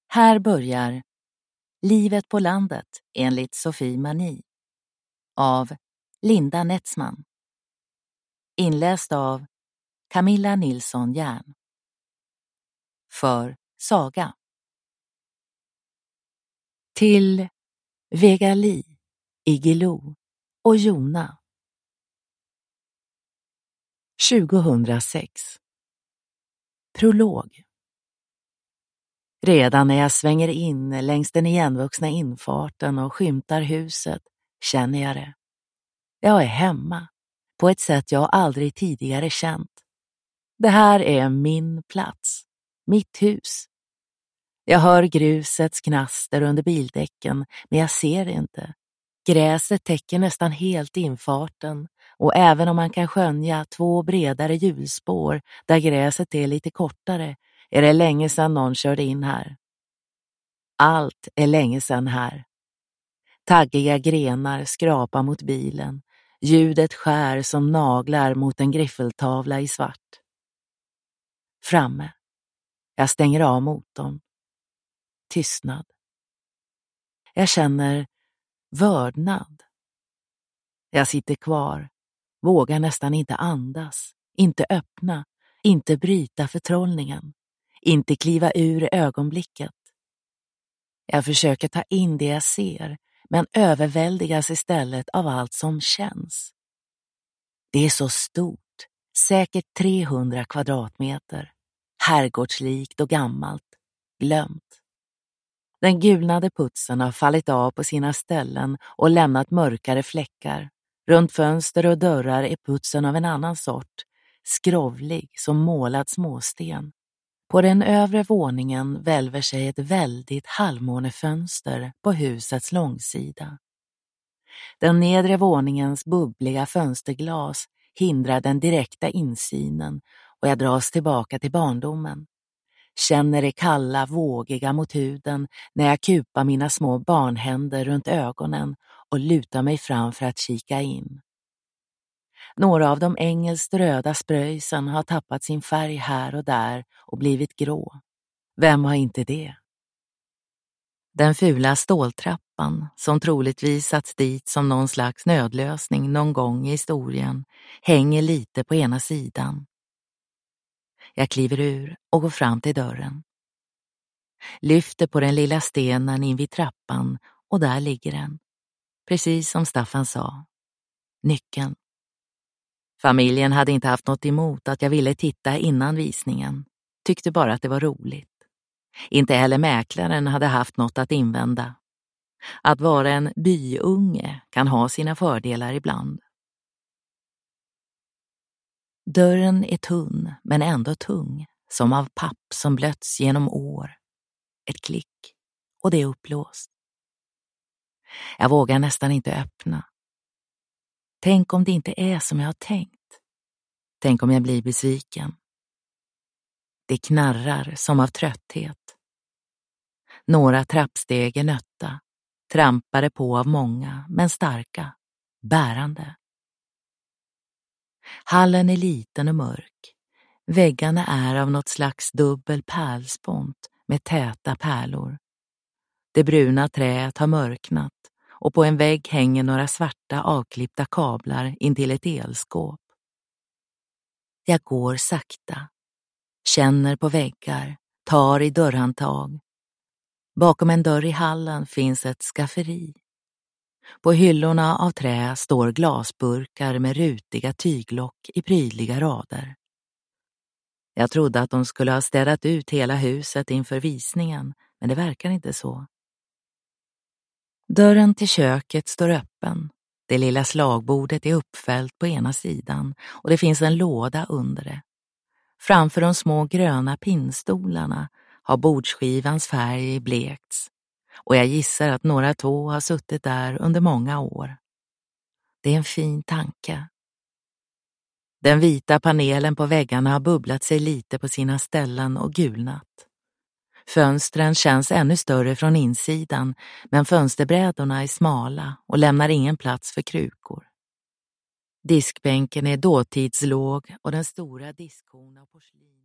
Här börjar Livet på landet enligt Sofie Mani av Linda Netzman. Inläst av Camilla Nilsson Järn. För Saga. Till Vegali, Igilo och Jona. 2006. Prolog. Redan när jag svänger in längs den igenvuxna infarten och skymtar huset känner jag det. Jag är hemma, på ett sätt jag aldrig tidigare känt. Det här är min plats, mitt hus. Jag hör grusets knaster under bildäcken, men jag ser det inte. Gräset täcker nästan helt infarten och även om man kan skönja 2 bredare hjulspår där gräset är lite kortare är det länge sedan någon körde in här. Allt är länge sedan här. Taggiga grenar skrapar mot bilen. Ljudet skär som naglar mot en griffeltavla i svart. Framme. Jag stänger av motorn. Tystnad. Jag känner vördnad. Jag sitter kvar. Vågar nästan inte andas. Inte öppna. Inte bryta förtrollningen. Inte kliva ur ögonblicket. Jag försöker ta in det jag ser, men överväldigas istället av allt som känns. Det är så stort, säkert 300 kvadratmeter. Herrgårdslikt och gammalt, glömt. Den gulnade putsen har fallit av på sina ställen och lämnat mörkare fläckar. Runt fönster och dörrar är putsen av en annan sort, skrovlig som målad småsten. På den övre våningen välver sig ett väldigt halvmånefönster på husets långsida. Den nedre våningens bubbliga fönsterglas hindrar den direkta insynen och jag dras tillbaka till barndomen. Känner det kalla, vågiga mot huden när jag kupar mina små barnhänder runt ögonen och lutar mig fram för att kika in. Några av de engelskt röda spröjsen har tappat sin färg här och där och blivit grå. Vem har inte det? Den fula ståltrappan, som troligtvis satts dit som någon slags nödlösning någon gång i historien, hänger lite på ena sidan. Jag kliver ur och går fram till dörren. Lyfter på den lilla stenen invid trappan och där ligger den. Precis som Staffan sa. Nyckeln. Familjen hade inte haft något emot att jag ville titta innan visningen. Tyckte bara att det var roligt. Inte heller mäklaren hade haft något att invända. Att vara en byunge kan ha sina fördelar ibland. Dörren är tunn men ändå tung, som av papp som blötts genom år. Ett klick och det är upplåst. Jag vågar nästan inte öppna. Tänk om det inte är som jag har tänkt. Tänk om jag blir besviken. Det knarrar som av trötthet. Några trappsteg är nötta, trampade på av många, men starka, bärande. Hallen är liten och mörk. Väggarna är av något slags dubbel pärlspont med täta pärlor. Det bruna träet har mörknat och på en vägg hänger några svarta avklippta kablar intill ett elskåp. Jag går sakta, känner på väggar, tar i dörrhandtag. Bakom en dörr i hallen finns ett skafferi. På hyllorna av trä står glasburkar med rutiga tyglock i prydliga rader. Jag trodde att de skulle ha städat ut hela huset inför visningen, men det verkar inte så. Dörren till köket står öppen. Det lilla slagbordet är uppfällt på ena sidan och det finns en låda under det. Framför de små gröna pinnstolarna har bordsskivans färg blekts och jag gissar att några tå har suttit där under många år. Det är en fin tanke. Den vita panelen på väggarna har bubblat sig lite på sina ställen och gulnat. Fönstren känns ännu större från insidan, men fönsterbrädorna är smala och lämnar ingen plats för krukor. Diskbänken är dåtidslåg och den stora diskhon av porslin